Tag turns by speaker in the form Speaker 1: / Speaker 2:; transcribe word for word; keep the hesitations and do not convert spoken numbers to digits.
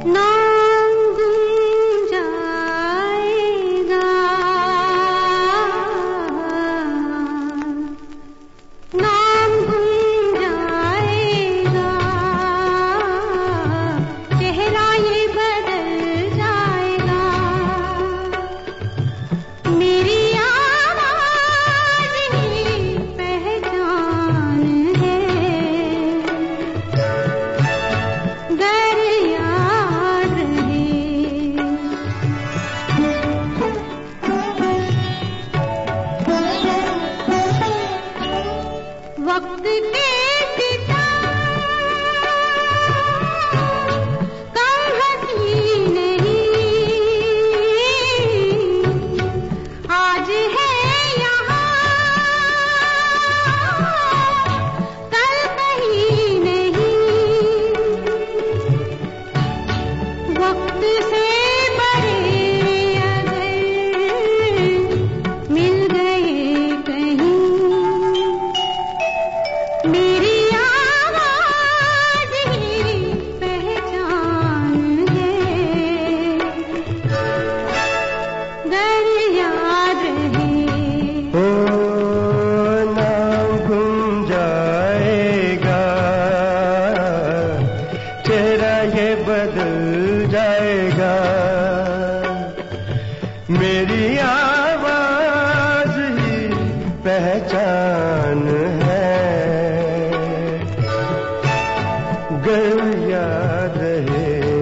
Speaker 1: नाम गुम जाएगा, नाम गुम जाएगा, चेहरा ये बदल जाएगा, मेरी आवाज़ ही पहचान है, गर याद रहे। वक्त के पिता कम हंसी नहीं, आज है यहाँ कल कहीं नहीं, वक्त से बड़े अगर मिल गए कहीं, मेरी आवाज़ ही पहचान है, गर याद रहे।
Speaker 2: ओ नाम गुम जाएगा, चेहरा ये बदल जाएगा, मेरी आवाज़ ही पहचान है, गर याद रहे।